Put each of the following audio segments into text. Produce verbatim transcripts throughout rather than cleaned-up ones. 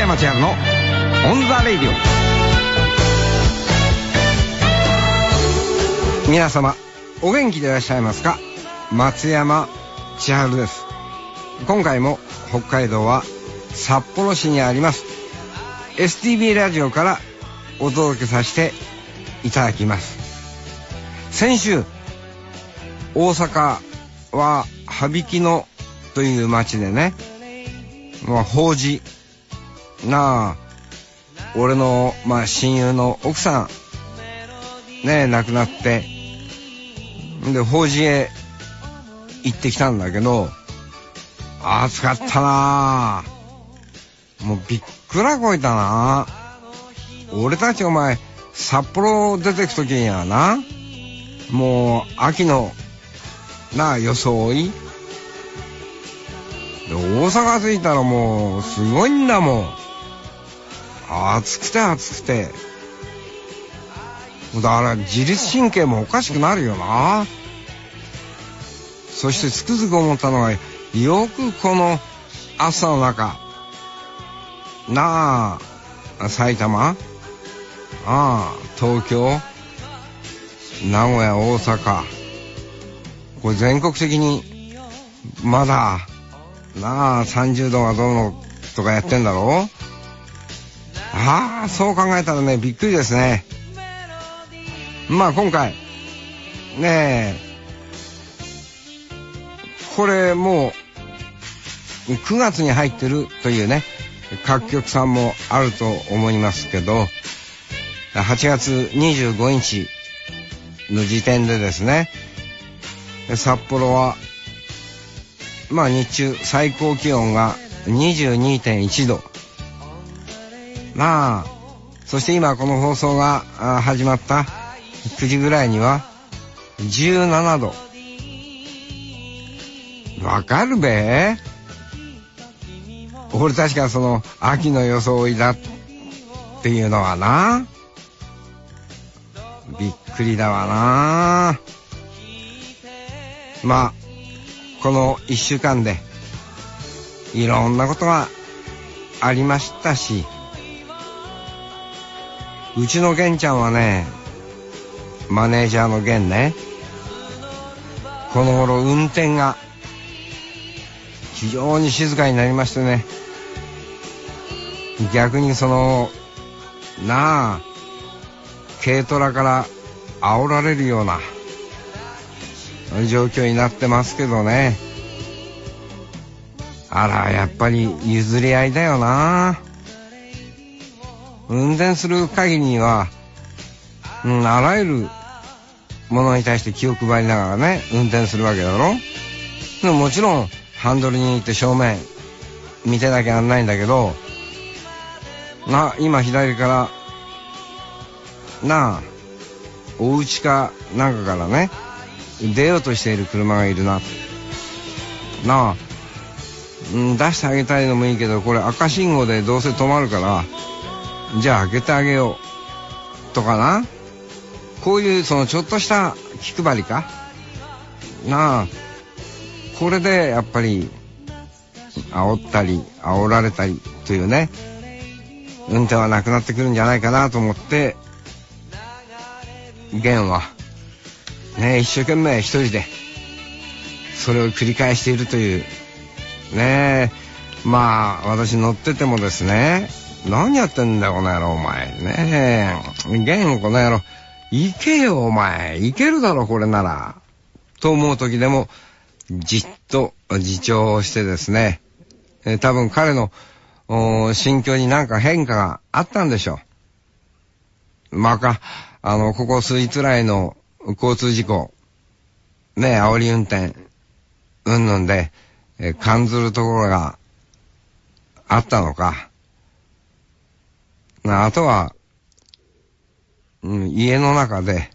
山千春のオンザレイディオ。皆様お元気でいらっしゃいますか。松山千春です。今回も北海道は札幌市にあります エスティービー ラジオからお届けさせていただきます。先週大阪は羽曳野という町でね、まあ、法事なあ俺の、まあ、親友の奥さんね亡くなってで法事へ行ってきたんだけど、暑かったなあ。もうびっくらこいたな。俺たちお前札幌出てくときにはな、もう秋のなあ装いで大阪着いたらもうすごいんだもん。暑くて暑くてだから自律神経もおかしくなるよな。そしてつくづく思ったのは、よくこの暑さの中なあ埼玉、ああ東京、名古屋、大阪、これ全国的にまだなあさんじゅうどがどうのとかやってんだろう。ああそう考えたらねびっくりですね。まあ今回ねえこれもうくがつに入ってるというね各局さんもあると思いますけど、はちがつにじゅうごにちの時点でですね、札幌はまあ日中最高気温が にじゅうにてんいちど、まあそして今この放送が始まったくじぐらいにはじゅうななど。わかるべ。俺確かその秋の装いだっていうのはなびっくりだわな。まあこのいっしゅうかんでいろんなことがありましたし、うちの玄ちゃんはね、マネージャーの玄ね、この頃運転が非常に静かになりましてね、逆にそのなあ軽トラから煽られるような状況になってますけどね。あらやっぱり譲り合いだよな。運転する限りには、うん、あらゆるものに対して気を配りながらね運転するわけだろ。でももちろんハンドルに行って正面見てなきゃなんないんだけどな、今左からなあお家かなんかからね出ようとしている車がいるななあ、うん、出してあげたいのもいいけどこれ赤信号でどうせ止まるからじゃあ開けてあげようとかな、こういうそのちょっとした気配りかなあ、これでやっぱり煽ったり煽られたりというね運転はなくなってくるんじゃないかなと思って、玄はね一生懸命一人でそれを繰り返しているというね。まあ私乗っててもですね、何やってんだよこの野郎お前ねえ、玄この野郎行けよお前、行けるだろこれならと思う時でもじっと自重をしてですね、えー、多分彼の心境に何か変化があったんでしょう。まあかあのここ数日来の交通事故ね、煽り運転うんぬんで、えー、感ずるところがあったのか、あとは、うん、家の中で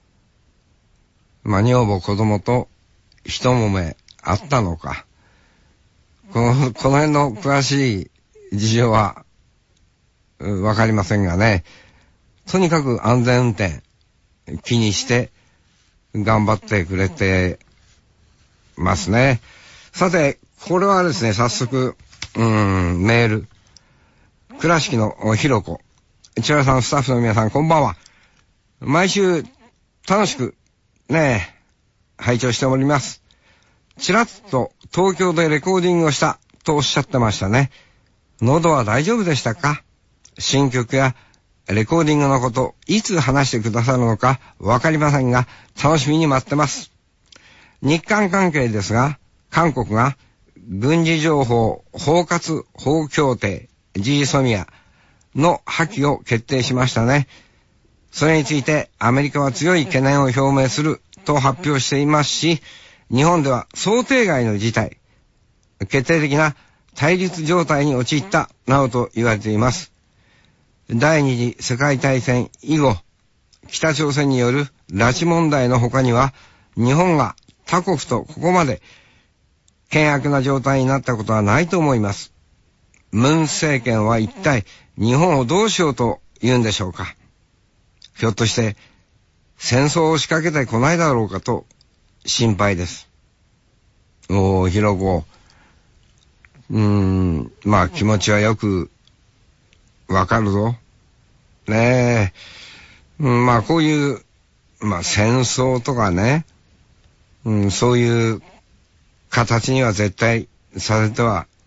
まあ女房子供と一揉めあったのか、このこの辺の詳しい事情はわかりませんがね、とにかく安全運転気にして頑張ってくれてますね。さてこれはですね早速うーんメール倉敷のひろこ、千原さん、スタッフの皆さん、こんばんは。毎週、楽しく、ねえ、拝聴しております。ちらっと東京でレコーディングをしたとおっしゃってましたね。喉は大丈夫でしたか？新曲やレコーディングのこと、いつ話してくださるのかわかりませんが、楽しみに待ってます。日韓関係ですが、韓国が軍事情報包括法協定 ジーソミア の破棄を決定しましたね。それについてアメリカは強い懸念を表明すると発表していますし、日本では想定外の事態、決定的な対立状態に陥ったなどと言われています。第二次世界大戦以後、北朝鮮による拉致問題の他には、日本が他国とここまで険悪な状態になったことはないと思います。ムン政権は一体日本をどうしようと言うんでしょうか。ひょっとして戦争を仕掛けてこないだろうかと心配です。おー、ひろこ。うーん、まあ気持ちはよくわかるぞ。ねえ。うん、まあこういう、まあ戦争とかね、うん、そういう形には絶対させて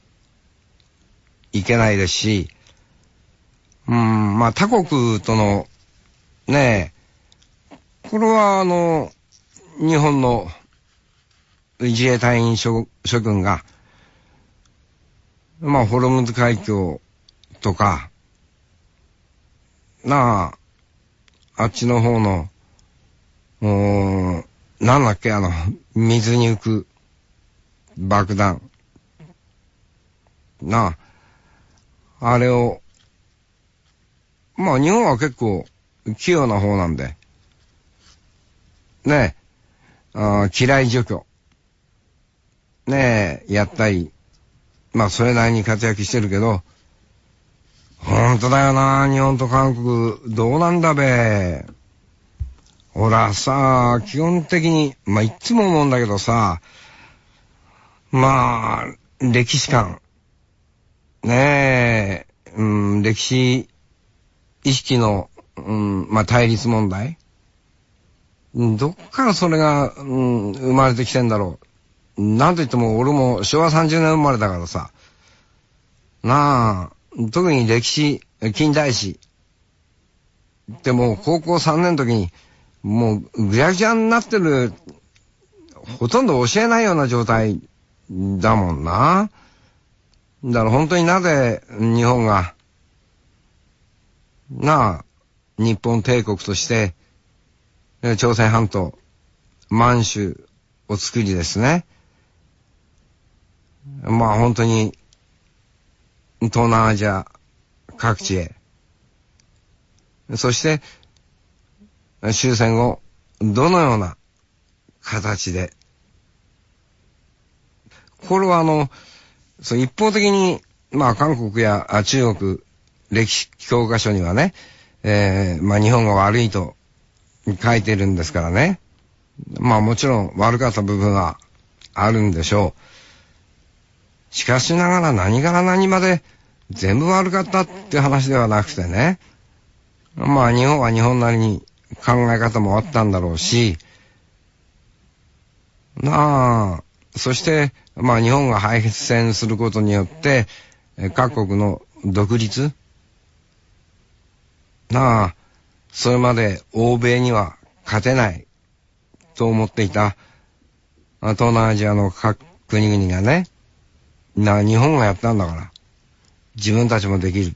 はいけないですし、うん、まあ他国との、ねえ、これはあの、日本の自衛隊員諸君が、まあホルムズ海峡とか、なあ、あっちの方の、うーん、なんだっけ、あの、水に浮く爆弾。なあ、あれを、まあ日本は結構器用な方なんで、ねえ、あ、機雷除去。ねえ、やったり、まあそれなりに活躍してるけど、ほんとだよな、日本と韓国、どうなんだべ。ほらさ、基本的に、まあいつも思うんだけどさ、まあ、歴史観。ねえ、うん、歴史意識の、うん、まあ対立問題。どっからそれが、うん、生まれてきてんだろう。なんと言っても俺も昭和さんじゅうねん生まれだからさ。なあ、特に歴史、近代史。でも高校さんねんの時に、もうぐちゃぐちゃになってる、ほとんど教えないような状態だもんな。だから本当になぜ日本が、なあ、日本帝国として、朝鮮半島、満州を作りですね。まあ本当に、東南アジア各地へ。そして、終戦後、どのような形で。これはあの、そう一方的に、まあ韓国や中国歴史教科書にはね、えー、まあ日本が悪いと書いてるんですからね。まあもちろん悪かった部分はあるんでしょう。しかしながら何から何まで全部悪かったって話ではなくてね。まあ日本は日本なりに考え方もあったんだろうし、なあ、そして、まあ日本が敗戦することによって、各国の独立、なあ、それまで欧米には勝てないと思っていた東南アジアの各国々がね、なあ、日本がやったんだから、自分たちもできる。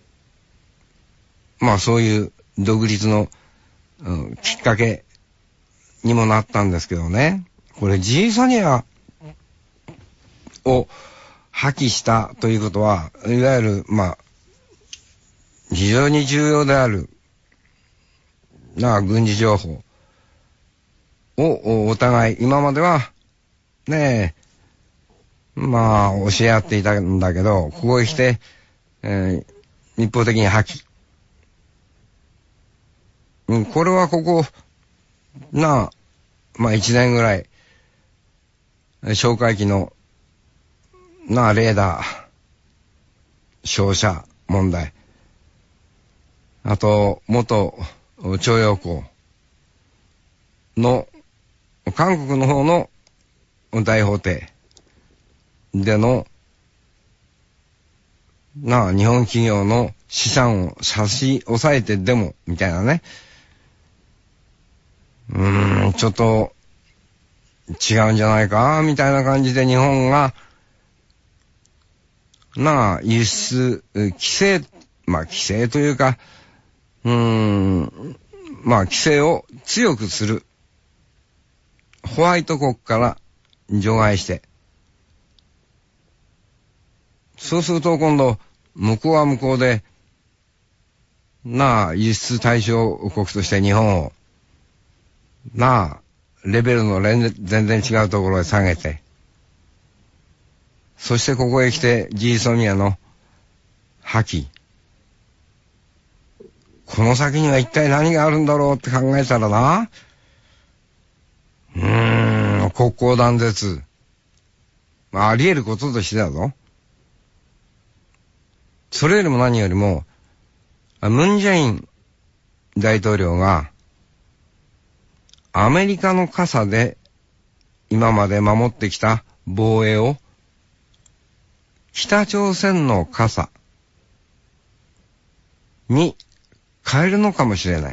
まあそういう独立の、うん、きっかけにもなったんですけどね。これ ジーソニアを破棄したということは、いわゆる、まあ、非常に重要である、なあ、軍事情報をお互い、今までは、ねえ、まあ、教え合っていたんだけど、ここへ来て、えー、一方的に破棄。うん、これはここ、なあ、まあ一年ぐらい、哨戒機の、なあ、レーダー、照射問題。あと、元徴用工の韓国の方の大法廷でのなあ日本企業の資産を差し押さえてでもみたいなね。うーん、ちょっと違うんじゃないかみたいな感じで日本がなあ輸出規制、まあ規制というかうーんまあ規制を強くする。ホワイト国から除外して、そうすると今度向こうは向こうでなあ輸出対象国として日本をなあレベルの全然違うところへ下げて、そしてここへ来てジーソミアの破棄、この先には一体何があるんだろうって考えたらな、うーん国交断絶、まあ、あり得ることとしてだぞ。それよりも何よりもムン・ジェイン大統領がアメリカの傘で今まで守ってきた防衛を北朝鮮の傘に変えるのかもしれない。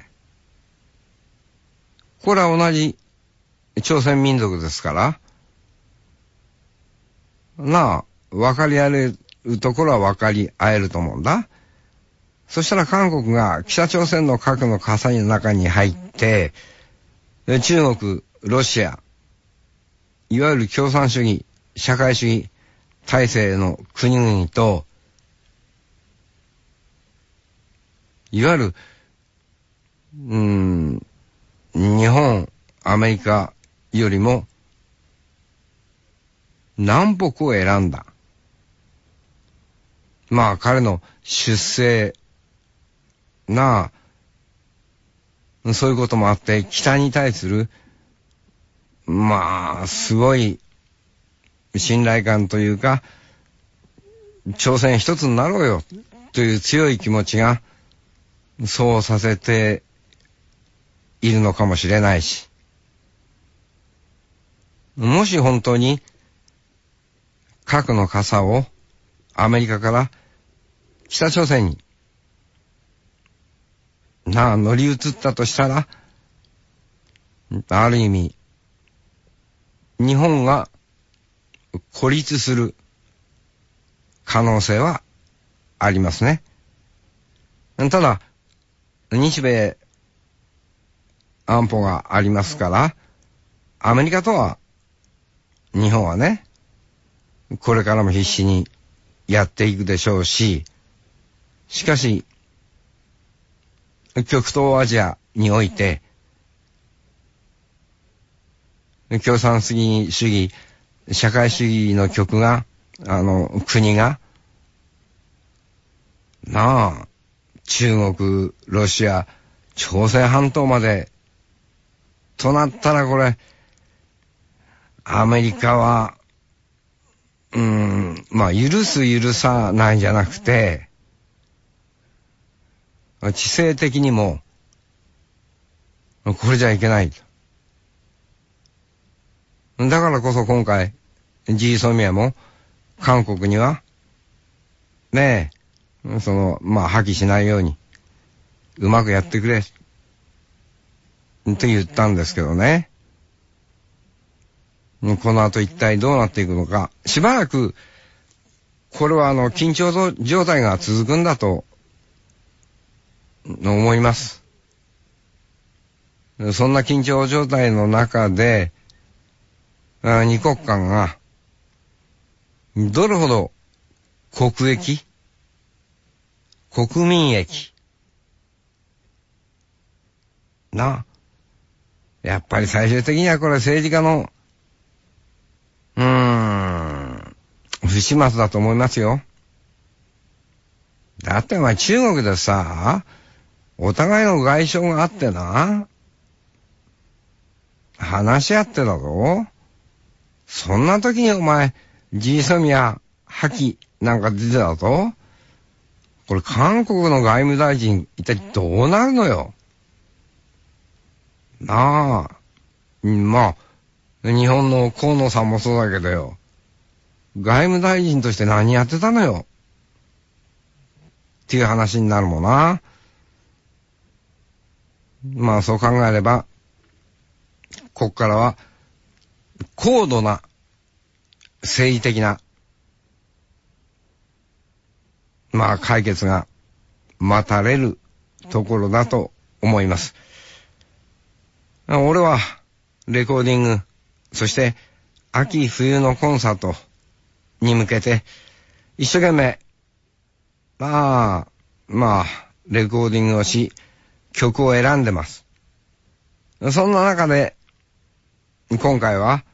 これは同じ朝鮮民族ですからなあ分かり合えるところは分かり合えると思うんだ。そしたら韓国が北朝鮮の核の傘の中に入って中国、ロシア、いわゆる共産主義、社会主義体制の国々と、いわゆる、うーん、日本、アメリカよりも南北を選んだ。まあ彼の出世なあ、そういうこともあって北に対するまあすごい信頼感というか、朝鮮一つになろうよという強い気持ちがそうさせているのかもしれないし、もし本当に核の傘をアメリカから北朝鮮になあ乗り移ったとしたら、ある意味日本が孤立する可能性はありますね。ただ日米安保がありますから、アメリカとは日本はねこれからも必死にやっていくでしょうし、しかし極東アジアにおいて共産主義主義社会主義の極があの国がなあ中国、ロシア、朝鮮半島までとなったら、これアメリカはうーんまあ許す許さないんじゃなくて、地政的にもこれじゃいけないと。だからこそ今回ジーソミアも韓国にはねえそのまあ破棄しないようにうまくやってくれって言ったんですけどね。この後一体どうなっていくのか、しばらくこれはあの緊張状態が続くんだと思います。そんな緊張状態の中で二国間がどれほど国益、国民益な、やっぱり最終的にはこれ政治家のうーん不始末だと思いますよ。だってお前中国でさ、お互いの外相があってな話し合ってだぞ。そんな時にお前ジーソミア破棄なんか出てたぞ。 これ韓国の外務大臣一体どうなるのよ。なあ、まあ日本の河野さんもそうだけどよ、外務大臣として何やってたのよっていう話になるもんな。まあそう考えれば、こっからは高度な政治的なまあ解決が待たれるところだと思います。俺はレコーディング、そして秋冬のコンサートに向けて一生懸命まあまあレコーディングをし、曲を選んでます。そんな中で今回は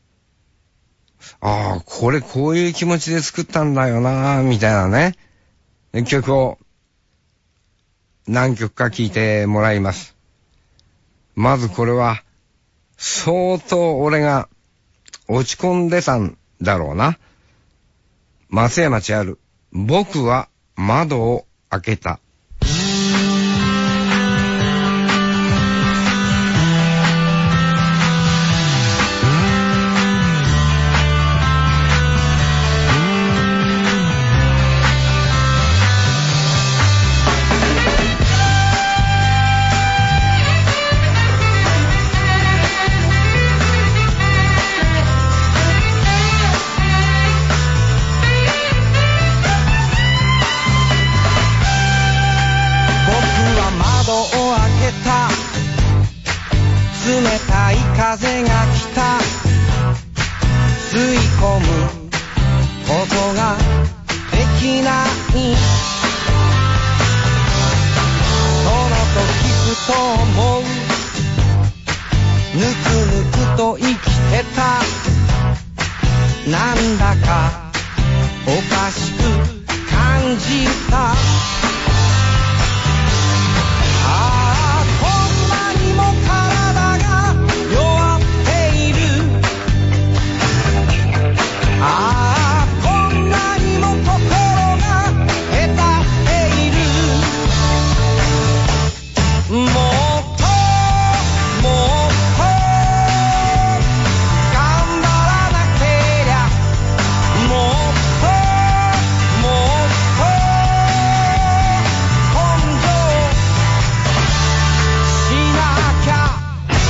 ああこれこういう気持ちで作ったんだよなみたいなね曲を何曲か聴いてもらいます。まずこれは相当俺が落ち込んでたんだろうな。松山千春、僕は窓を開けた。 風が来た、吸い込むことができない、その時ふと思う、ぬくぬくと生きてた、なんだかおかしく感じた。ああこんなにも心がへたっている、もっともっと頑張らなけりゃ、もっともっと根性しなきゃ。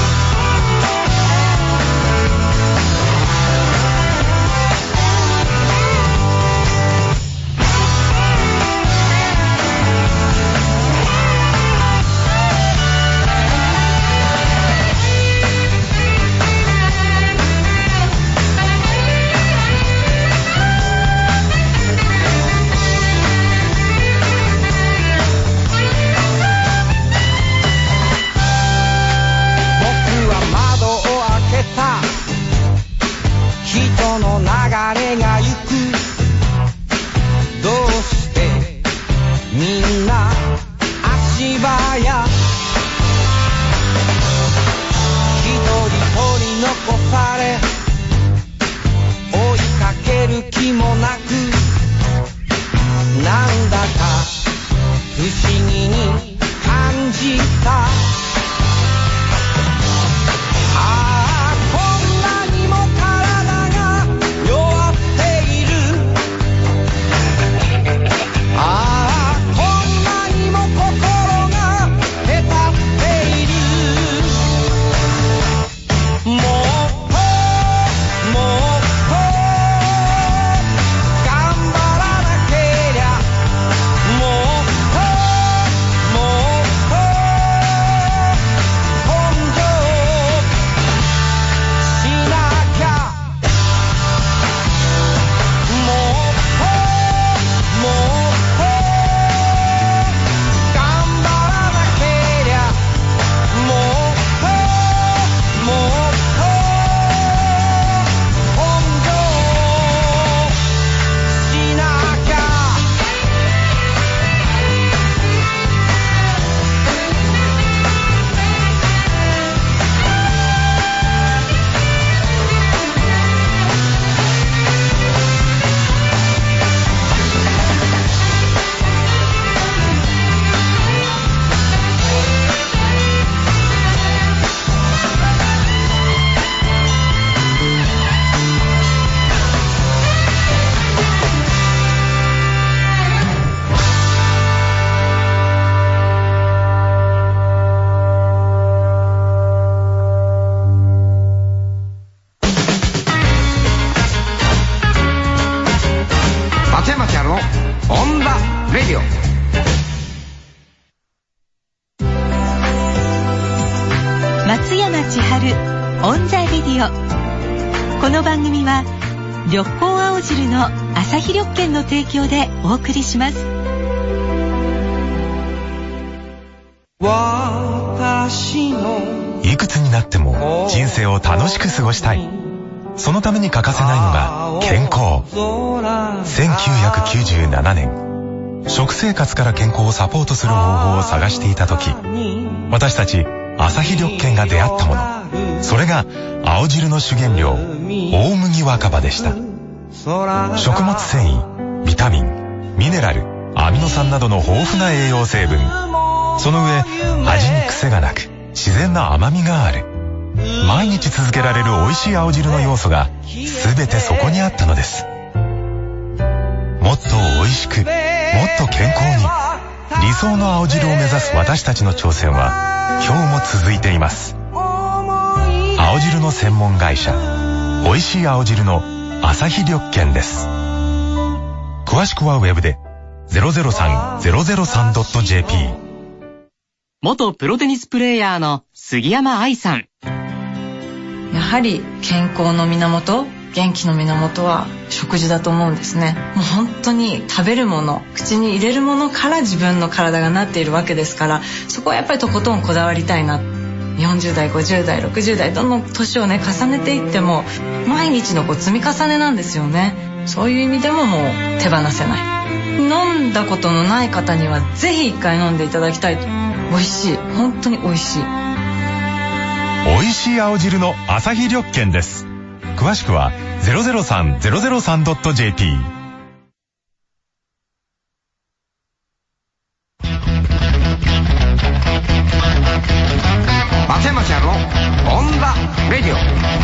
人の流れがゆく、どうしてみんな足早、一人取り残され追いかける気もなく、なんだか不思議に感じた。もっと松山千春オンザレディオ。この番組は緑光青汁の朝日緑券の提供でお送りします。 私のいくつになっても人生を楽しく過ごしたい。そのために欠かせないのが健康。せんきゅうひゃくきゅうじゅうななねん、食生活から健康をサポートする方法を探していた時、私たち朝日緑券が出会ったもの、それが青汁の主原料大麦若葉でした。食物繊維、ビタミン、ミネラル、アミノ酸などの豊富な栄養成分、その上味に癖がなく自然な甘みがある。毎日続けられる美味しい青汁の要素が全てそこにあったのです。もっと美味しく、もっと健康に、理想の青汁を目指す私たちの挑戦は今日も続いています。青汁の専門会社、美味しい青汁の朝日緑券です。詳しくはウェブで ゼロゼロさんゼロゼロさんドットジェーピー。 元プロテニスプレーヤーの杉山愛さん。 やはり健康の源、元気の源は食事だと思うんですね。もう本当に食べるもの、口に入れるものから自分の体がなっているわけですから、そこはやっぱりとことんこだわりたいな。よんじゅう代、ごじゅう代、ろくじゅう代、どんどん年をね重ねていっても毎日のこう積み重ねなんですよね。そういう意味でももう手放せない。飲んだことのない方にはぜひ一回飲んでいただきたい。美味しい、本当に美味しい。 美味しい青汁の朝日緑券です。詳しくは ゼロゼロさんゼロゼロさんドットジェーピー。 松山千春のオンザレディ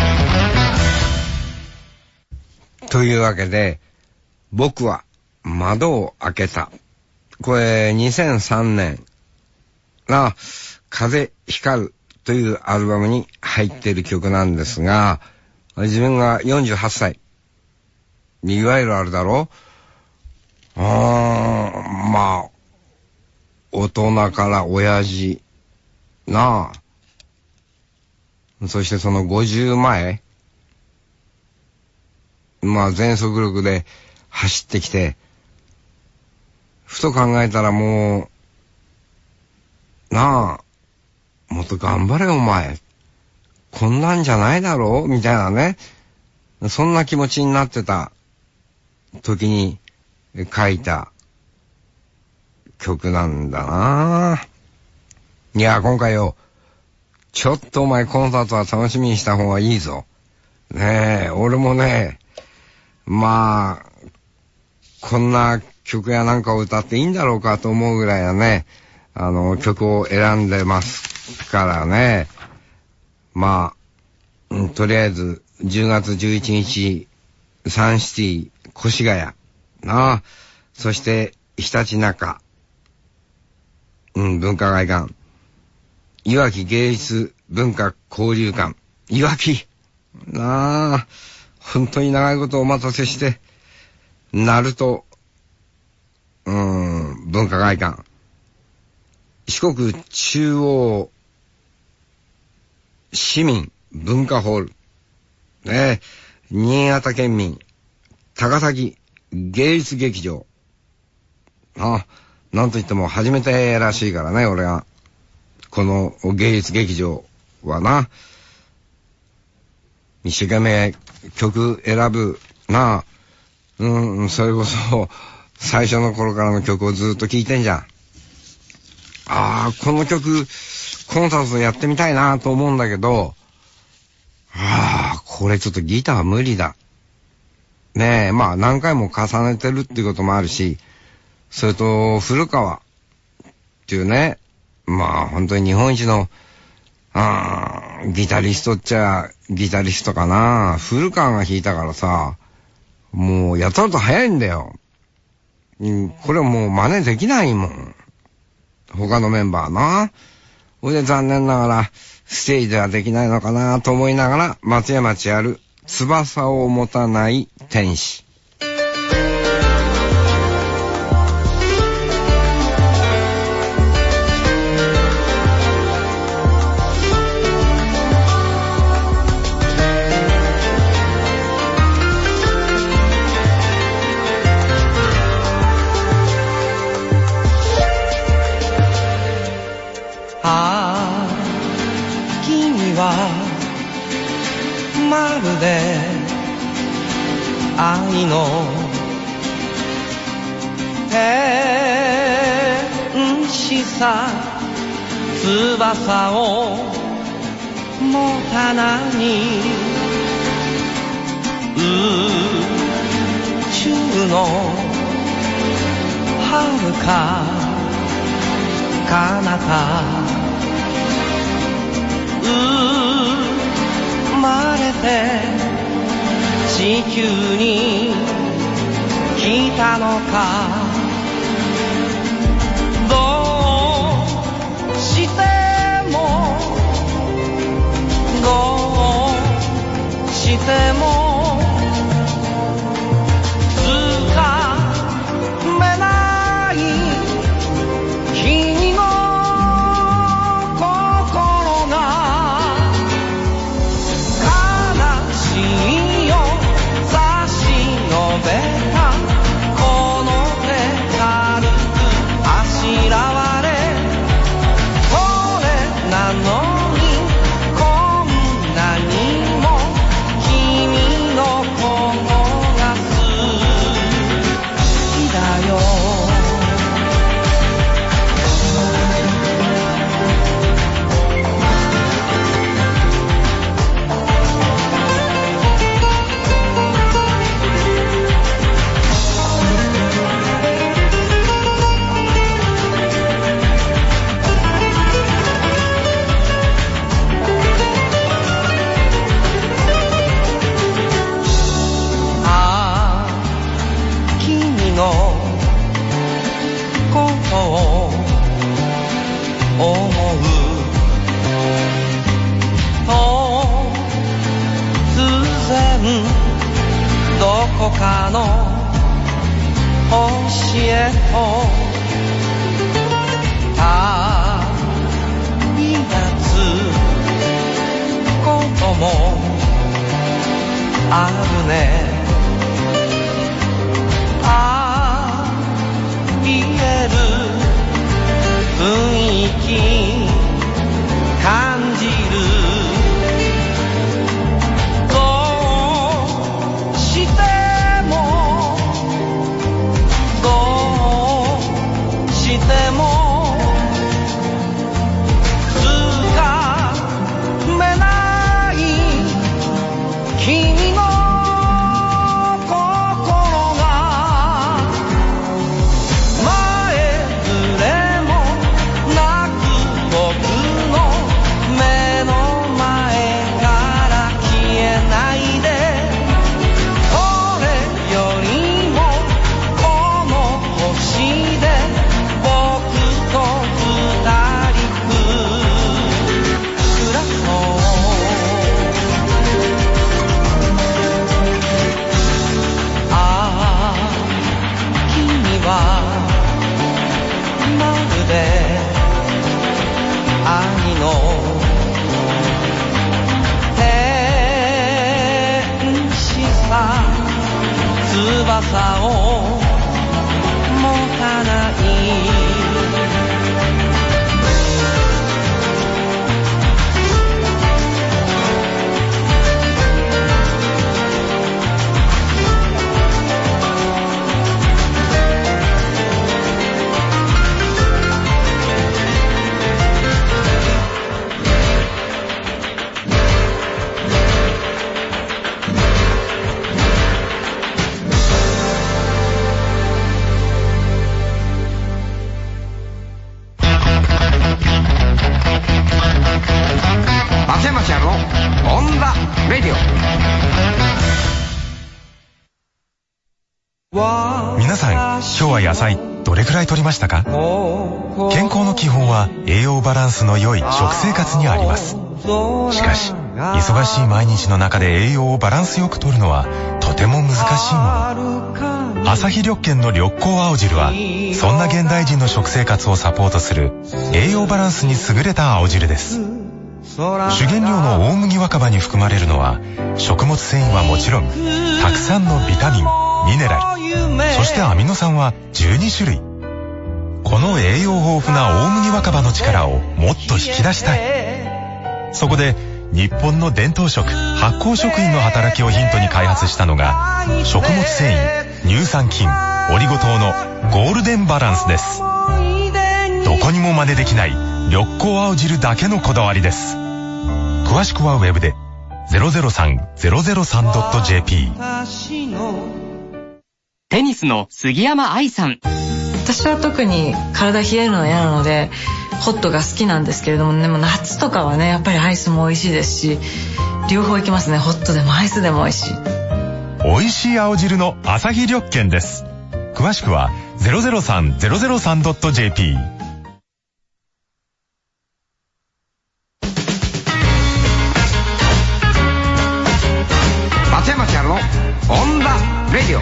オというわけで、僕は窓を開けた。これにせんさんねんが風光るというアルバムに入っている曲なんですが、自分がよんじゅうはっさい。いわゆるあれだろう。うーん、まあ、大人から親父。なあ。そしてそのごじゅうまえ。まあ全速力で走ってきて、ふと考えたらもう、なあ、もっと頑張れお前。こんなんじゃないだろうみたいなね。そんな気持ちになってた時に書いた曲なんだな。いや、今回よ、ちょっとお前コンサートは楽しみにした方がいいぞ。ねえ、俺もね、まあ、こんな曲やなんかを歌っていいんだろうかと思うぐらいはね、あの、曲を選んでますからね。まあ、うん、とりあえず、じゅうがつじゅういちにち、サンシティ、越谷、なあ、そして、ひたちなか、うん、文化会館、いわき芸術文化交流館、いわき、なあ、本当に長いことお待たせして、鳴門、うん、文化会館、四国中央市民文化ホール、ねえ、新潟県民高崎芸術劇場、あ、なんといっても初めてらしいからね、俺がこの芸術劇場はな、一生懸命曲選ぶなあ、うん、それこそ最初の頃からの曲をずっと聴いてんじゃん。ああ、この曲コンサートやってみたいなと思うんだけど、ああ、これちょっとギター無理だ。ねえ、まあ何回も重ねてるっていうこともあるし、それと古川っていうね、まあ本当に日本一のあギタリストっちゃギタリストかな。古川が弾いたからさ、もうやたらと早いんだよ。うん、これはもう真似できないもん。他のメンバーな。それで残念ながらステージではできないのかなと思いながら、松山千春、翼を持たない天使。 ああ君はまるで愛の天使さ翼を持たない宇宙の遥か彼方生まれて地球に来たのかどうしてもどうしてもつかめない君の心が悲しいよ差し伸べたこの手軽くあしらわれそれなのどこかの星へと旅立つこともあるねありえる雰囲気感じるでもつかめない君の心が前触れもなく僕の目の前から消えないでそれよりもこの星でまるで愛の天使さ翼を持たない皆さん、今日は野菜どれくらい摂りましたか？健康の基本は栄養バランスの良い食生活にあります。しかし、忙しい毎日の中で栄養をバランスよく摂るのはとても難しいもの。朝日緑健の緑光青汁はそんな現代人の食生活をサポートする栄養バランスに優れた青汁です。主原料の大麦若葉に含まれるのは食物繊維はもちろんたくさんのビタミン、ミネラル、そしてアミノ酸はじゅうに種類。ここの栄養豊富な大麦若葉の力をもっと引き出したい。そこで日本の伝統食発酵食品の働きをヒントに開発したのが食物繊維、乳酸菌、オリゴ糖のゴールデンバランスです。どこにも真似できない緑光青汁だけのこだわりです。詳しくはウェブで ゼロゼロさん ゼロゼロさん ドット ジェーピー。 テニスの杉山愛さん。 私は特に体冷えるのは嫌なのでホットが好きなんですけれども、でも夏とかはねやっぱりアイスも美味しいですし、両方いきますね。ホットでもアイスでも美味しい。 美味しい青汁のアサヒ緑券です。詳しくは ゼロゼロさん ゼロゼロさん ドット ジェーピー。 松山千春のオンダレディ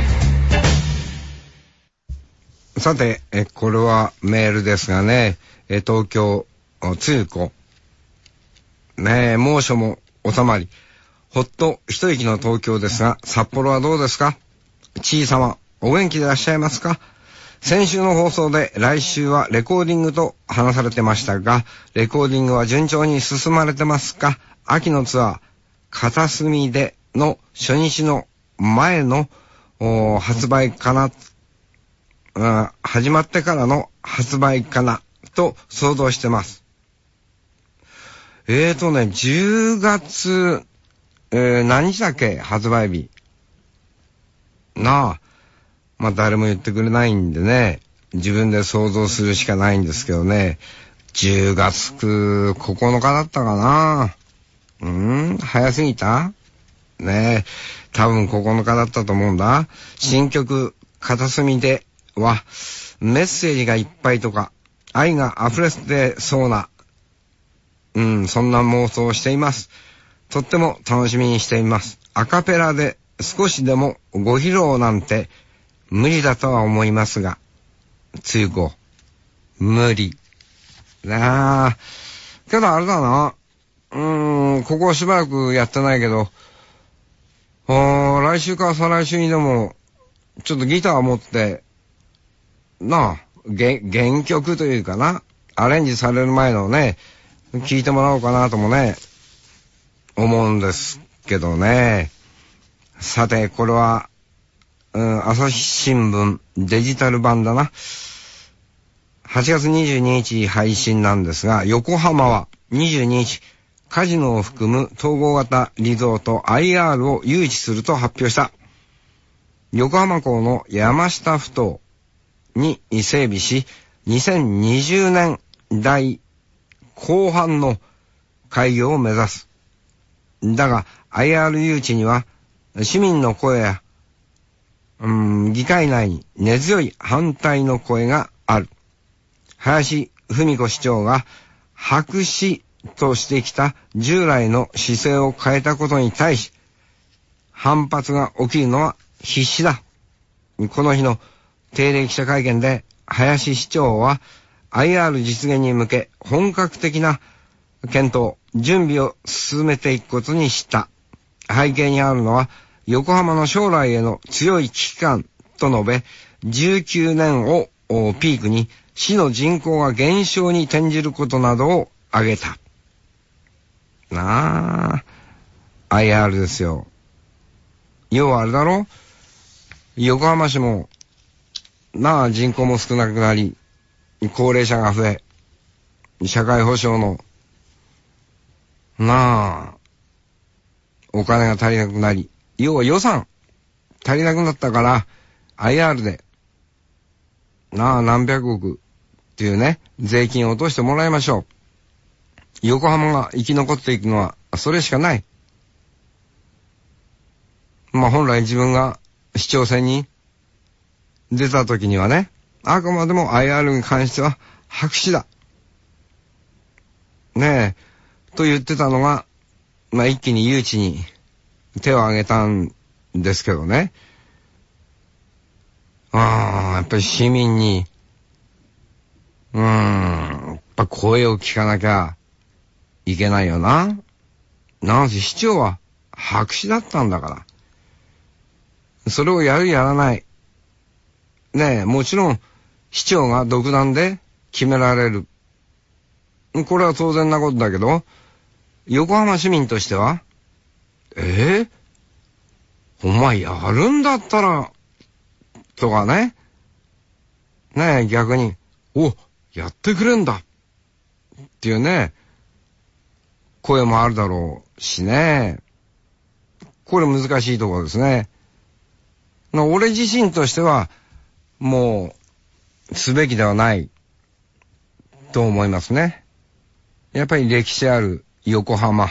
オ。さてえこれはメールですがね、え東京露子ねえ猛暑も収まりほっと一息の東京ですが、札幌はどうですか。ちい様お元気でいらっしゃいますか。先週の放送で来週はレコーディングと話されてましたが、レコーディングは順調に進まれてますか。秋のツアー片隅での初日の前の発売かな、うん、始まってからの発売かなと想像してます。えーとねじゅうがつ、えー、何日だっけ発売日なあ。まあ誰も言ってくれないんでね、自分で想像するしかないんですけどね、じゅうがつここのかだったかな。うーん早すぎたねえ、多分ここのかだったと思うんだ。新曲片隅ではメッセージがいっぱいとか愛が溢れてそうな、うんそんな妄想をしています。とっても楽しみにしています。アカペラで少しでもご披露なんて無理だとは思いますが、つゆこ無理なあ。けどあれだな、うーんここしばらくやってないけど、来週か再来週にでもちょっとギターを持ってなあ、原, 原曲というかな、アレンジされる前のね聴いてもらおうかなともね思うんですけどね。さてこれは、うん、朝日新聞デジタル版だな。はちがつにじゅうににち配信なんですが、横浜はにじゅうににちカジノを含む統合型リゾート アイアール を誘致すると発表した。横浜港の山下ふ頭に整備し、にせんにじゅうねんだいこう半の開業を目指す。だが アイアール 誘致には市民の声や、うーん、議会内に根強い反対の声がある。林文子市長が白紙としてきた従来の姿勢を変えたことに対し、反発が起きるのは必至だ。この日の定例記者会見で林市長は アイアール 実現に向け本格的な検討、準備を進めていくことにした。背景にあるのは横浜の将来への強い危機感と述べ、じゅうきゅうねんをピークに市の人口が減少に転じることなどを挙げた。なあ、アイアール ですよ。要はあれだろ、横浜市もなあ人口も少なくなり、高齢者が増え、社会保障のなあお金が足りなくなり、要は予算足りなくなったから アイアール でなあ何百億っていうね税金を落としてもらいましょう。横浜が生き残っていくのはそれしかない。まあ本来自分が市長選に出た時にはね、あくまでも アイアール に関しては白紙だねえと言ってたのが、まあ一気に誘致に手を挙げたんですけどね。ああ、やっぱり市民にうーんやっぱ声を聞かなきゃいけないよな。なんせ市長は白紙だったんだから、それをやるやらないねえ、もちろん市長が独断で決められる。これは当然なことだけど、横浜市民としては、えー、お前やるんだったら、とかね。ねえ、逆に、お、やってくれんだ。っていうね、声もあるだろうしね。これ難しいところですね。俺自身としては、もう、すべきではない、と思いますね。やっぱり歴史ある横浜。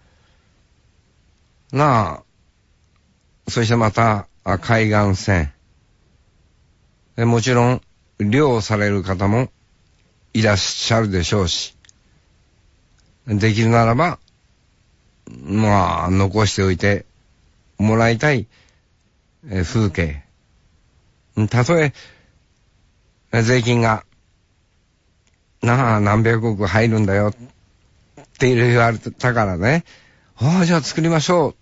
なあ、そしてまた、海岸線。もちろん、漁される方もいらっしゃるでしょうし、できるならば、まあ、残しておいてもらいたい風景。たとえ、税金が、なあ、何百億入るんだよって言われたからね、ああ、じゃあ作りましょ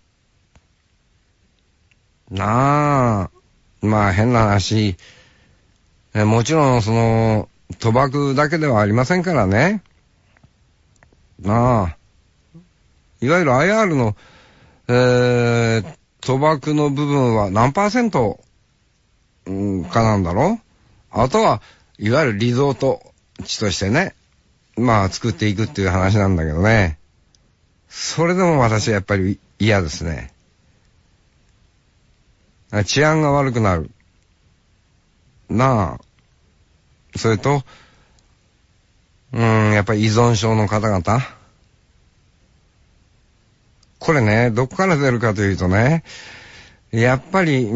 う。なあ、まあ変な話、もちろんその、賭博だけではありませんからね。なあ、いわゆる アイアール の、えー、賭博の部分は何パーセントかなんだろう。あとは、いわゆるリゾート地としてね、まあ作っていくっていう話なんだけどね。それでも私はやっぱり嫌ですね。治安が悪くなる。なあ。それと、うーん、やっぱり依存症の方々。これね、どこから出るかというとね、やっぱり、うん、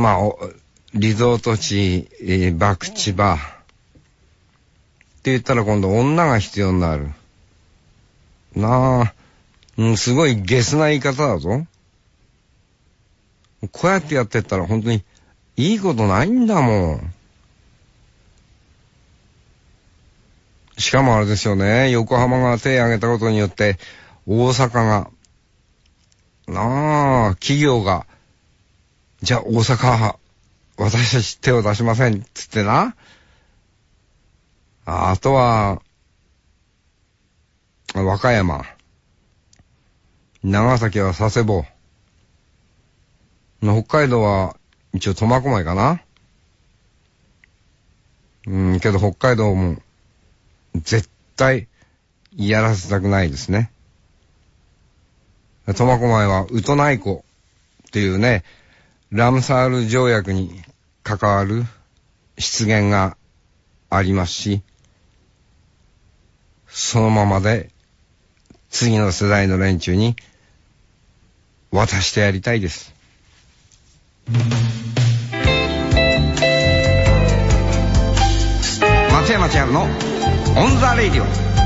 まあ、リゾート地、えー、博打場。って言ったら今度女が必要になる。なあ、うん、すごいゲスな言い方だぞ。こうやってやってったら本当にいいことないんだもん。しかもあれですよね、横浜が手を挙げたことによって大阪が、なあ、企業が、じゃあ大阪、私たち手を出しません、つってな。あとは、和歌山、長崎は佐世保、北海道は一応苫小牧かな。うん、けど北海道も絶対やらせたくないですね。苫小牧はウトナイ湖っていうね、ラムサール条約に関わる湿原がありますし、そのままで次の世代の連中に渡してやりたいです。松山千春のオンザレイディオ。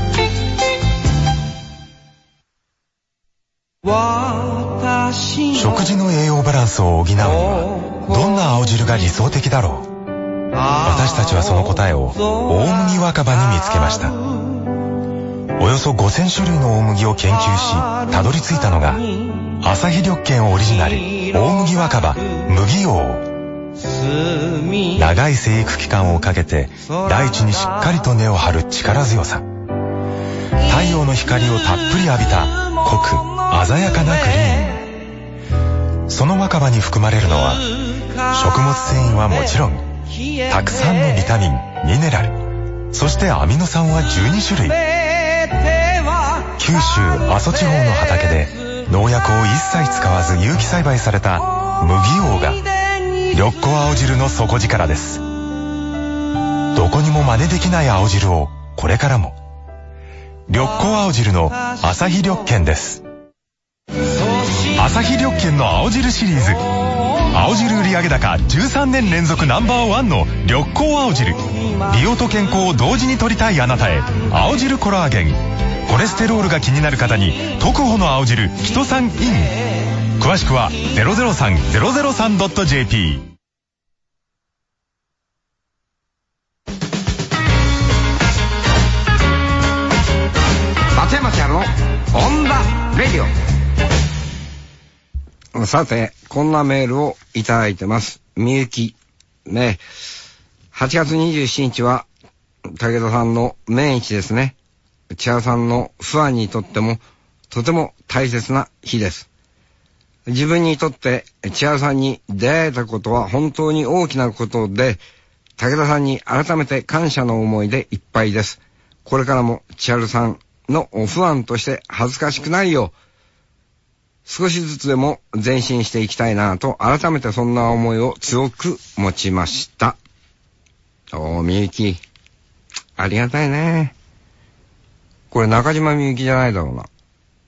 食事の栄養バランスを補うにはどんな青汁が理想的だろう。私たちはその答えを大麦若葉に見つけました。およそごせん種類の大麦を研究したどり着いたのが朝日緑圏オリジナル大麦若葉麦王。長い生育期間をかけて大地にしっかりと根を張る力強さ、太陽の光をたっぷり浴びた濃く鮮やかなグリーン。その若葉に含まれるのは食物繊維はもちろんたくさんのビタミン、ミネラル、そしてアミノ酸はじゅうに種類。九州阿蘇地方の畑で農薬を一切使わず有機栽培された麦王が緑子青汁の底力です。どこにも真似できない青汁をこれからも。緑子青汁の朝日緑圏です。朝日緑圏の青汁シリーズ、青汁売上高じゅうさんねん連続ナンバーワンの緑子青汁。美容と健康を同時に取りたいあなたへ、青汁コラーゲン。コレステロールが気になる方に特保の青汁キトサンイン。詳しくは ゼロゼロさん ゼロゼロさん ドット ジェーピー。 松山千春のオンザレディオ。さて、こんなメールをいただいてます。みゆきね、はちがつにじゅうしちにちは武田さんの命日ですね。千春さんのファンにとってもとても大切な日です。自分にとって千春さんに出会えたことは本当に大きなことで、武田さんに改めて感謝の思いでいっぱいです。これからも千春さんのファンとして恥ずかしくないよう、少しずつでも前進していきたいなと、改めてそんな思いを強く持ちました。おー、みゆき。ありがたいね。これ中島みゆきじゃないだろうな。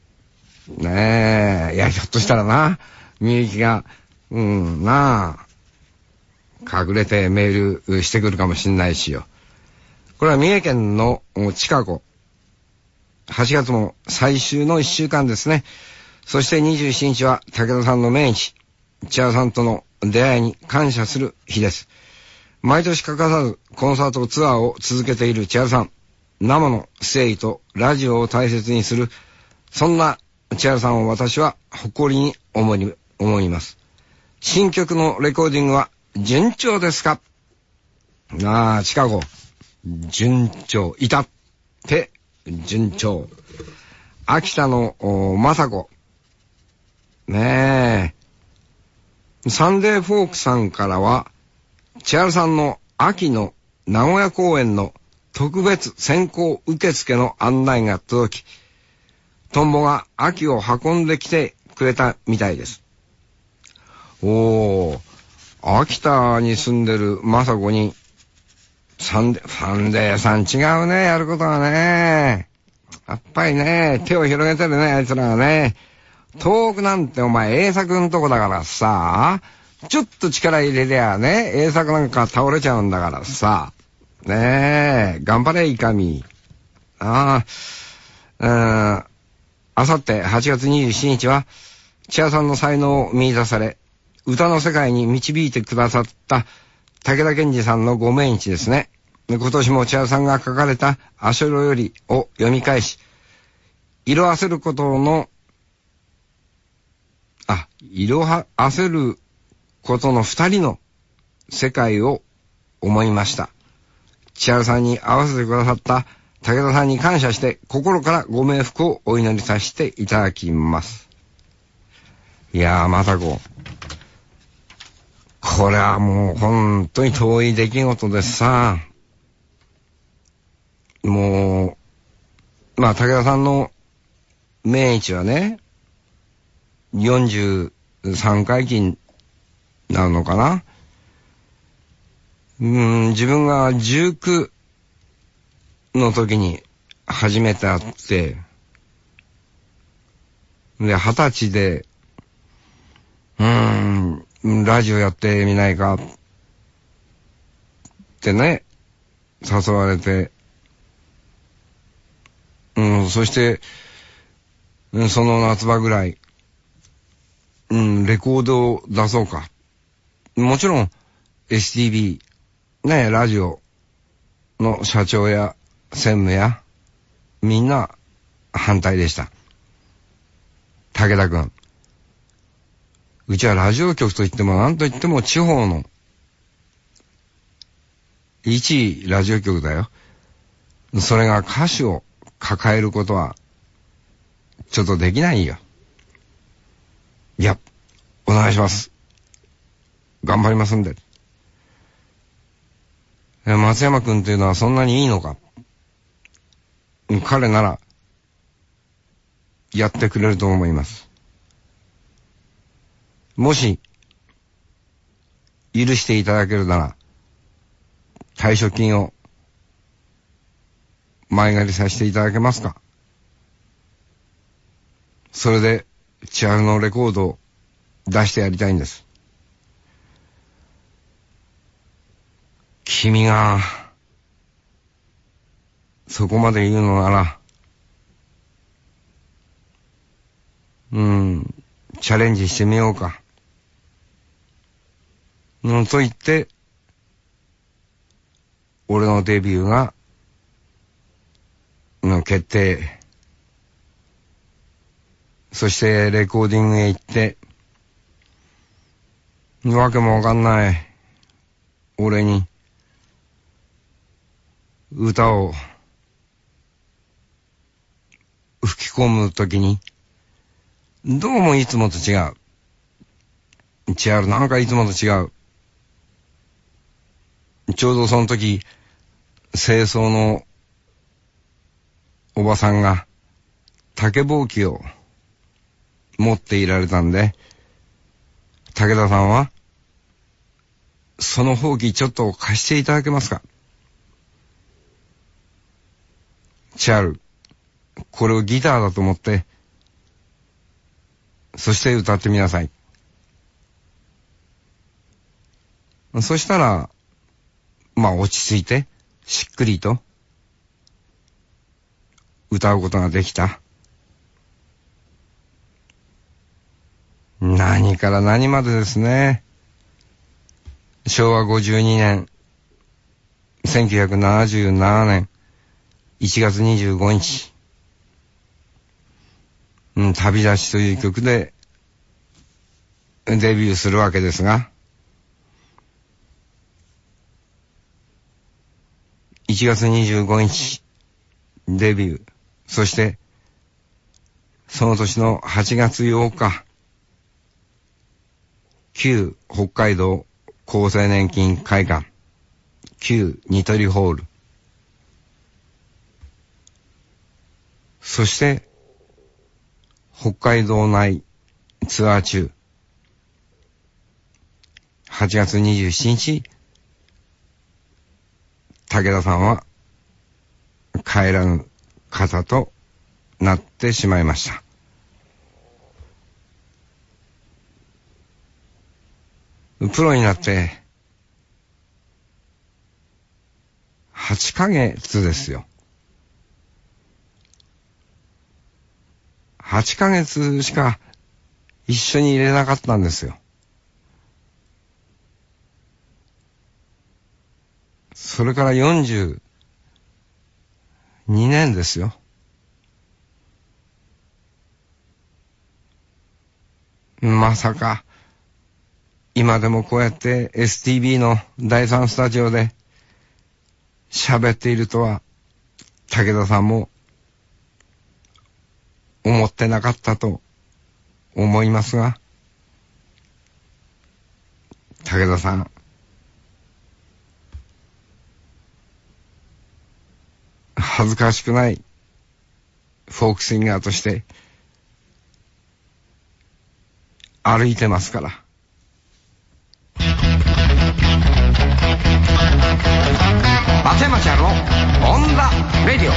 ねえ。いや、ひょっとしたらな、みゆきが、うん、なあ、隠れてメールしてくるかもしんないしよ。これは三重県の近子。はちがつも最終のいっしゅうかんですね。そしてにじゅうしちにちは武田さんの命日。千春さんとの出会いに感謝する日です。毎年欠かさずコンサートツアーを続けている千春さん。生の誠意とラジオを大切にする、そんな千春さんを私は誇りに思い、思います。新曲のレコーディングは順調ですか？ああ、近子。順調。いたって、順調。秋田の雅子。ねえ。サンデーフォークさんからは、千春さんの秋の名古屋公演の特別先行受付の案内が届き、トンボが秋を運んできてくれたみたいです。おー、秋田に住んでる雅子に、サンデー、サンデーさん違うね、やることはね。やっぱりね、手を広げてるね、あいつらはね。遠くなんてお前、栄作んとこだからさ、ちょっと力入れりゃね、栄作なんか倒れちゃうんだからさ。ねえ、頑張れ、イカミ。ああ、うん、あさってはちがつにじゅうしちにちは、千春さんの才能を見出され、歌の世界に導いてくださった武田健二さんのご命日ですね。今年も千春さんが書かれた阿蘇よりを読み返し、色あせることの、あ、色あせることの二人の世界を思いました。千春さんに合わせてくださった武田さんに感謝して心からご冥福をお祈りさせていただきます。いやー、またこう。これはもう本当に遠い出来事でさ、もう、まあ武田さんの命日はね、よんじゅうさんかい忌になるのかな。うーん、自分がじゅうきゅうの時に初めて会って、で、はたちで、うーん、ラジオやってみないかってね、誘われて、うん、そして、うん、その夏場ぐらい、うん、レコードを出そうか。もちろん、エスティービー、ね、ラジオの社長や専務や、みんな反対でした。武田くん。うちはラジオ局といっても何といっても地方の一ラジオ局だよ。それが歌手を抱えることはちょっとできないよ。いや、お願いします。頑張りますんで。松山くんというのはそんなにいいのか。彼ならやってくれると思います。もし許していただけるなら退職金を前借りさせていただけますか。それで千春のレコードを出してやりたいんです。君がそこまで言うのなら、うん、チャレンジしてみようか。うん、と言って、俺のデビューが、の決定。そしてレコーディングへ行って、わけもわかんない俺に、 歌を吹き込むときに、どうもいつもと違う。違う、なんかいつもと違う。ちょうどその時、清掃のおばさんが竹ぼうきを持っていられたんで、武田さんは、そのほうきちょっと貸していただけますか。チャール、これをギターだと思って、そして歌ってみなさい。そしたら、まあ落ち着いて、しっくりと、歌うことができた。何から何までですね。しょうわごじゅうにねん、せんきゅうひゃくななじゅうななねん、いちがつにじゅうごにち、うん、旅立ちという曲でデビューするわけですが、いちがつにじゅうごにちデビュー、そしてその年のはちがつようか、旧北海道厚生年金会館、旧ニトリホール、そして北海道内ツアー中、はちがつにじゅうしちにち、武田さんは帰らぬ方となってしまいました。プロになってはちかげつですよ。はちかげつしか一緒にいれなかったんですよ。それからよんじゅうにねんですよ。まさか今でもこうやって エスティービー のだいさんスタジオで喋っているとは武田さんも思ってなかったと思いますが、武田さん、恥ずかしくないフォークシンガーとして歩いてますから。松山千春のオンザレディオ。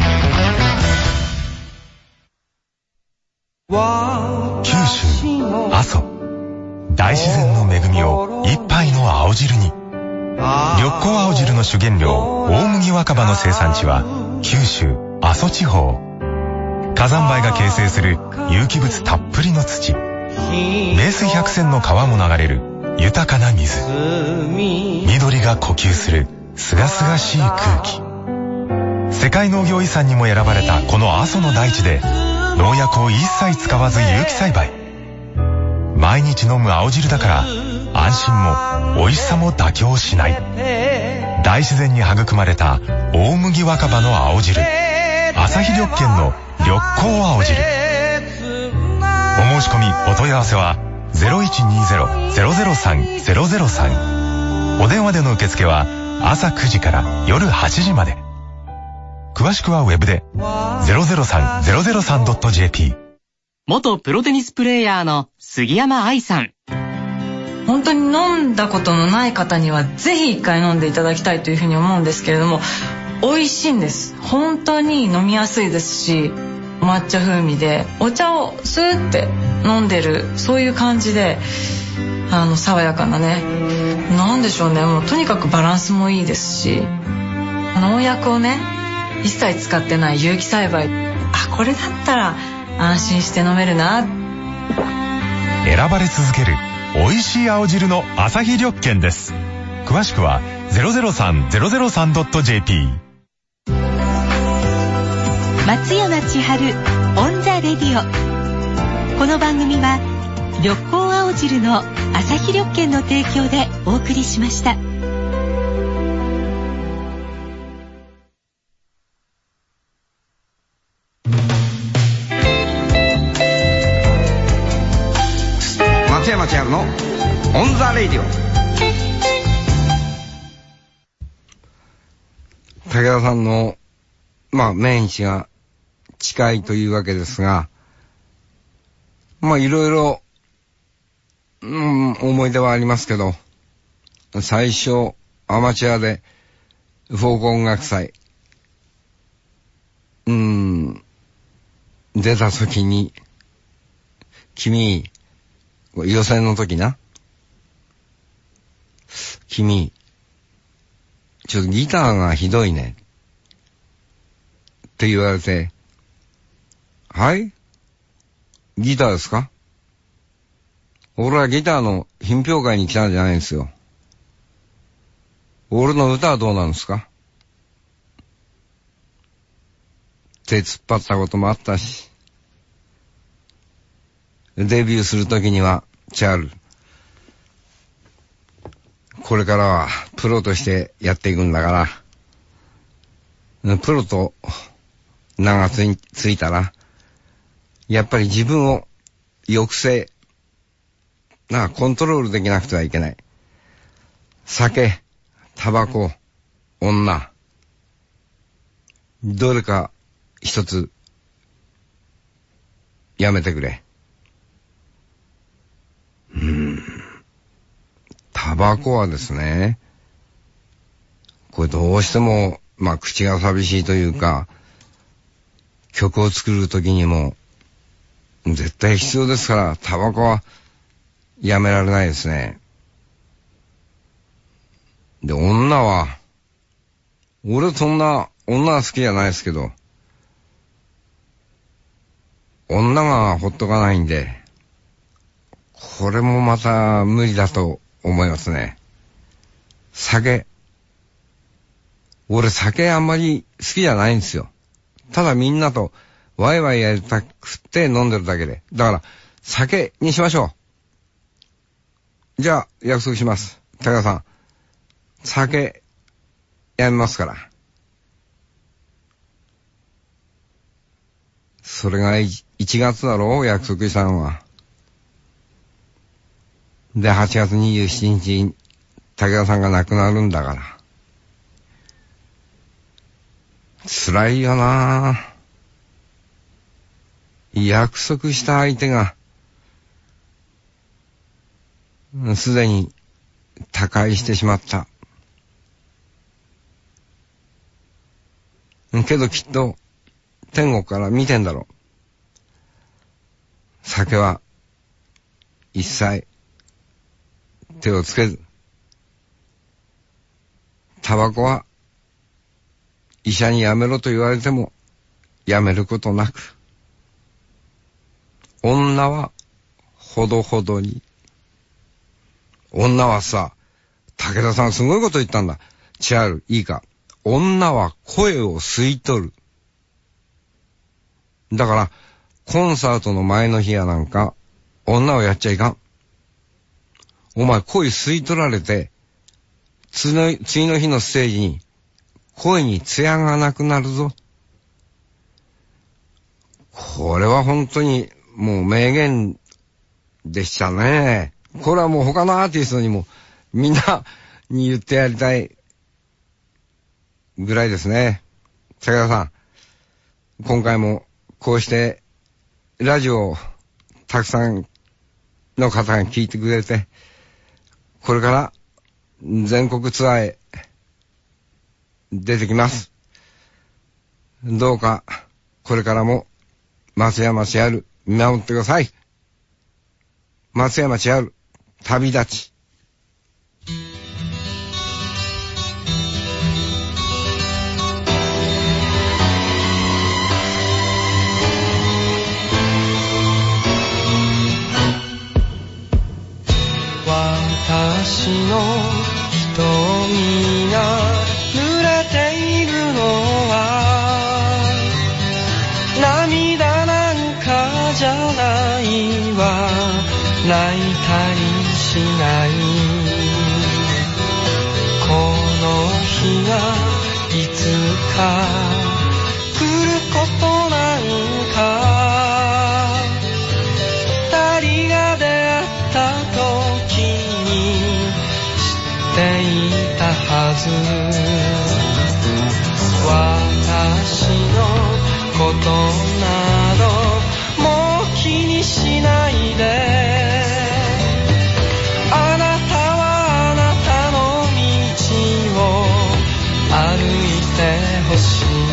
九州阿蘇、大自然の恵みを一杯の青汁に。緑光青汁の主原料大麦若葉の生産地は九州阿蘇地方。火山灰が形成する有機物たっぷりの土、名水百選の川も流れる豊かな水、緑が呼吸するすがすがしい空気。世界農業遺産にも選ばれたこの阿蘇の大地で農薬を一切使わず有機栽培。毎日飲む青汁だから安心も美味しさも妥協しない。大自然に育まれた大麦若葉の青汁、朝日緑見の緑光青汁。お申し込みお問い合わせは ゼロいちにゼロ ゼロゼロさん ゼロゼロさん。 お電話での受付は朝くじから夜はちじまで。詳しくはウェブで ゼロゼロさん ゼロゼロさん ドット ジェーピー。 元プロテニスプレーヤーの杉山愛さん。 本当に飲んだことのない方にはぜひ一回飲んでいただきたいというふうに思うんですけれども、美味しいんです。本当に飲みやすいですし、抹茶風味でお茶をスーって飲んでる、そういう感じで、あの爽やかなね、なんでしょうね、もうとにかくバランスもいいですし、農薬をね一切使ってない有機栽培、あ、これだったら安心して飲めるな。 選ばれ続ける美味しい青汁の朝日緑見です。詳しくは ゼロゼロさん ゼロゼロさん ドット ジェーピー。 松山千春オンザレディオ。この番組は緑光青汁の朝日緑見の提供でお送りしました。 山千春のオンザレイディオ。武田さんのまあ命日が近いというわけですが、まあいろいろ、うん、思い出はありますけど、最初アマチュアでフォーク音楽祭、うん、出た時に、君、予選の時な、君、ちょっとギターがひどいね。って言われて、はい？ギターですか？俺はギターの品評会に来たんじゃないんですよ。俺の歌はどうなんですか？って突っ張ったこともあったし、デビューするときには、チャール、これからはプロとしてやっていくんだから、プロと名がつい、ついたら、やっぱり自分を抑制、なあ、コントロールできなくてはいけない。酒、タバコ、女、どれか一つやめてくれ。うーん。タバコはですね、これどうしても、まあ口が寂しいというか、曲を作るときにも、絶対必要ですから、タバコはやめられないですね。で、女は、俺そんな女は好きじゃないですけど、女がほっとかないんで、これもまた無理だと思いますね。酒。俺酒あんまり好きじゃないんですよ。ただみんなとワイワイやりたくて飲んでるだけで。だから酒にしましょう。じゃあ約束します。武田さん。酒やめますから。それがいちがつだろう、約束したのは。で、はちがつにじゅうしちにちに武田さんが亡くなるんだから。辛いよなぁ。約束した相手が、すでに他界してしまった。けどきっと、天国から見てんだろう。酒は、一切、手をつけず。タバコは、医者にやめろと言われても、やめることなく。女は、ほどほどに。女はさ、武田さんすごいこと言ったんだ。チャール、いいか。女は声を吸い取る。だから、コンサートの前の日やなんか、女をやっちゃいかん。お前声吸い取られて、次の、次の日のステージに、声に艶がなくなるぞ。これは本当に、もう名言でしたね。これはもう他のアーティストにも、みんなに言ってやりたい、ぐらいですね。武田さん、今回も、こうして、ラジオをたくさんの方が聞いてくれて、これから全国ツアーへ出てきます。どうか、これからも松山千春見守ってください。松山千春、旅立ち。 私の瞳が濡れているのは涙なんかじゃないわ、泣いたりしない。この日がいつか来ることなんか、二人が出会ったと私のことなどもう気にしないで、あなたはあなたの道を歩いてほしい。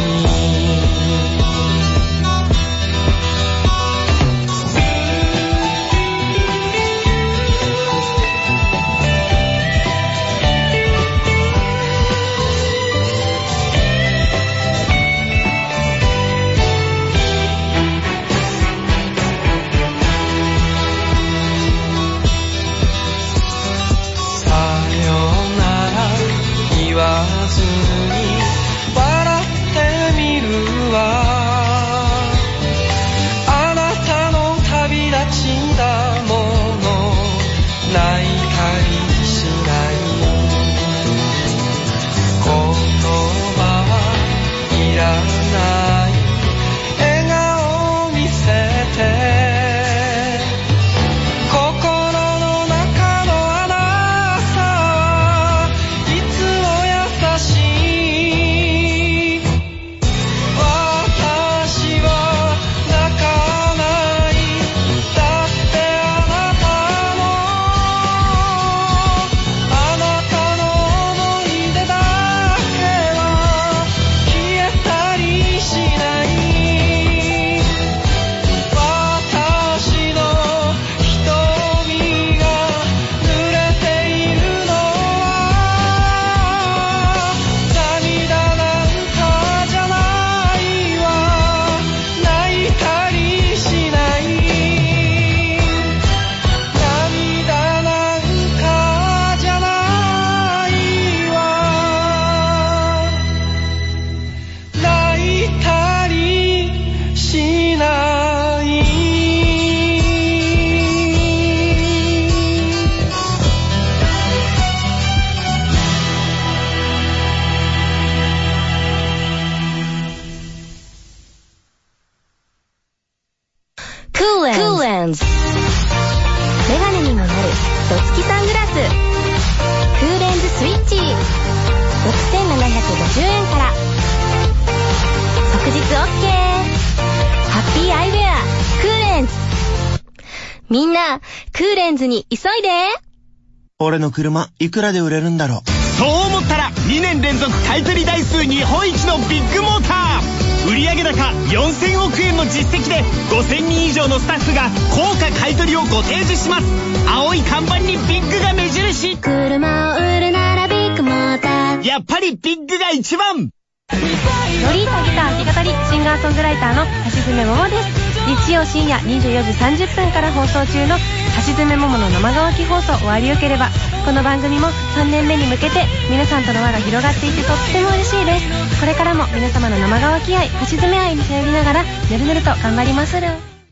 メガネにもなる度付きサングラス、クーレンズスイッチろくせんななひゃくごじゅうえんから。即日 OK。 ハッピーアイウェアクーレンズ。みんなクーレンズに急いで。 俺の車いくらで売れるんだろう。 そう思ったらにねん連続買取台数日本一のビッグモーター。売上高よんせんおくえんの実績でごせんにん以上のスタッフが高価買取をご提示します。青い看板にビッグが目印。 車を売るならビッグモーター。 やっぱりビッグが一番。 ロリータギター弾き語りシンガーソングライターの橋爪桃です。日曜深夜にじゅうよじさんじゅっぷんから放送中の橋爪桃の生乾き放送終わりよければ、この番組もさんねんめに向けて皆さんとの輪が広がっていてとっても嬉しいです。これからも皆様の生乾き愛、橋爪愛に頼りながらぬるぬると頑張りまする。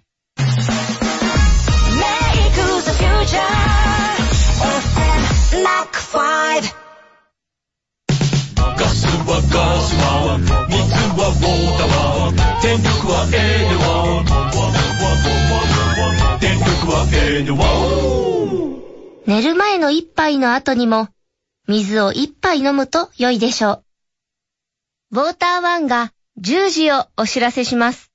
ガスはガスは水はウォーターは電力はエネワ電力はエネワ。 寝る前の一杯の後にも水を一杯飲むと良いでしょう。ウォーターワンがじゅうじをお知らせします。